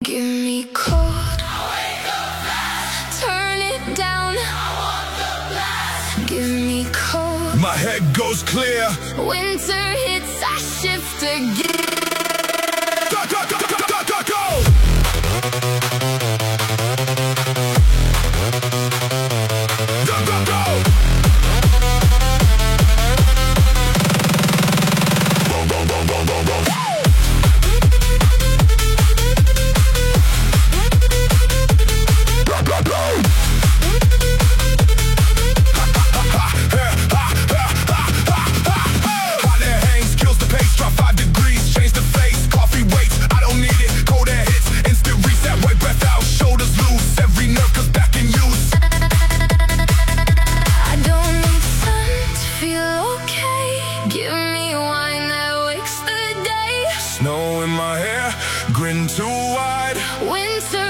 Give me cold, turn it down. Give me cold, my head goes clear. winter hits, I shift again. Go, go, go, go, go, go, go. Go, go, go. Go, go, go, go, go, go. Go, go, go. Hot air hangs, kills the pace, drop 5 degrees, change the face, coffee waits, I don't need it, cold air hits, instant reset, wipe breath out, shoulders loose, every nerve goes back in use. I don't need sun to feel okay. Give me wine that wakes the day. Snow in my hair, grin too wide. Winter